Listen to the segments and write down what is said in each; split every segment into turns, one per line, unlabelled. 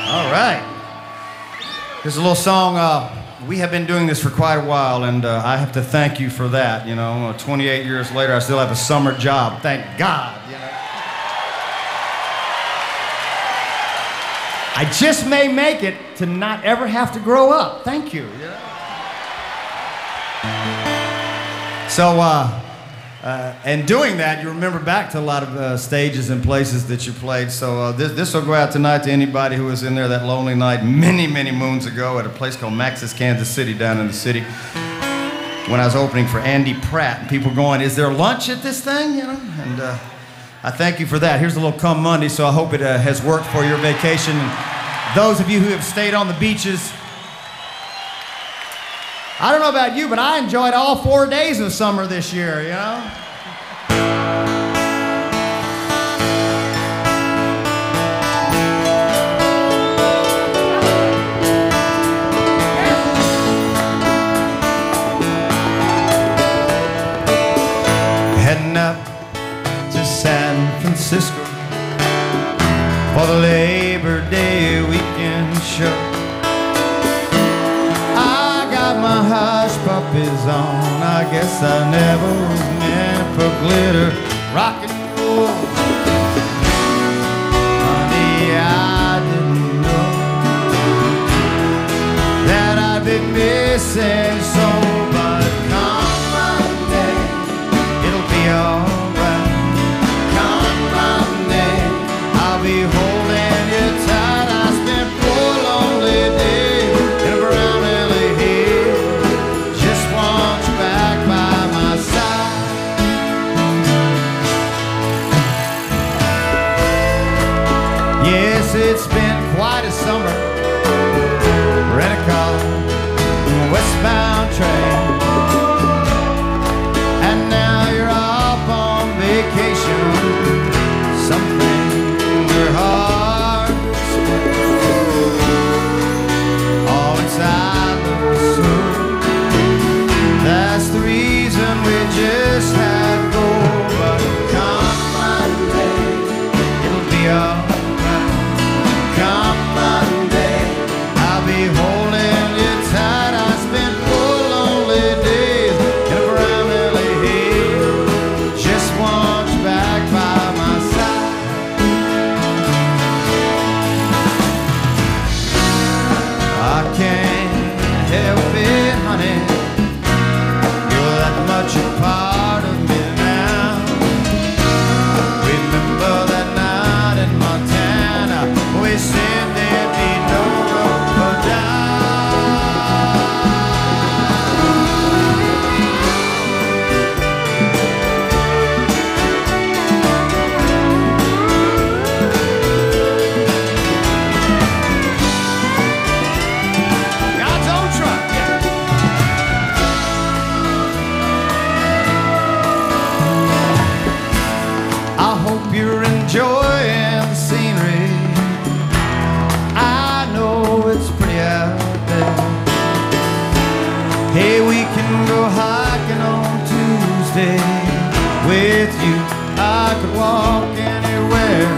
All right. Here's a little song. We have been doing this for quite a while, and I have to thank you for that. You know, 28 years later, I still have a summer job. Thank God. You know. I just may make it to not ever have to grow up. Thank you. You know? So, and doing that, you remember back to a lot of stages and places that you played. So this will go out tonight to anybody who was in there that lonely night many, many moons ago at a place called Max's Kansas City down in the city when I was opening for Andy Pratt. And people going, is there lunch at this thing? You know, and I thank you for that. Here's a little Come Monday, so I hope it has worked for your vacation. And those of you who have stayed on the beaches, I don't know about you, but I enjoyed all 4 days of summer this year, you know? Heading up to San Francisco for the Labor Day weekend show. My hush puppies on. I guess I never was meant for glitter, rock and roll. Honey, I didn't know that I'd be missing so. But come Monday, it'll be alright. Come Monday, I'll be holding you tight. I spent 4 lonely days in a brown LA hill. Yes, it's been quite a summer. Rent a car, westbound train, and now you're off on vacation. Something we're hard to explain. All inside the soul. That's the reason we just had to go. But come Monday, it'll be all. Come Monday, I'll be holding you tight. I spent 4 lonely days in a brown LA hill. Just want you back by my side. I can't help it, honey. You're that much a part of me now. Remember that night in Montana? We said there'd be no road for God's own truck, yeah. I hope you're enjoying the scenery. I know it's pretty out there. Hey, we can go hiking on Tuesday. With you, I could walk anywhere.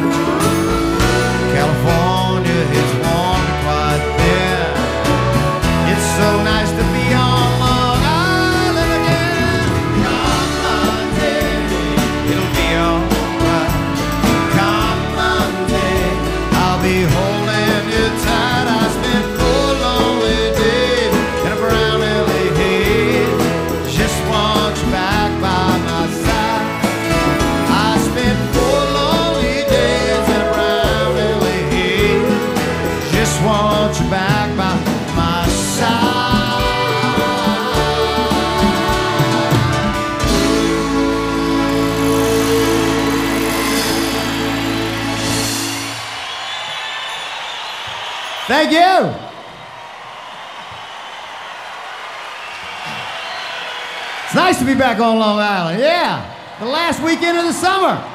California is warm and quiet there. It's so nice to be on Long Island again. Come Monday, it'll be alright. Come Monday, I'll be holding you tight. I spent 4 lonely days in a brown LA hill. Just want you back by my side. I spent 4 lonely days in a brown LA hill. Just want you back by my side. Thank you. It's nice to be back on Long Island. Yeah, the last weekend of the summer.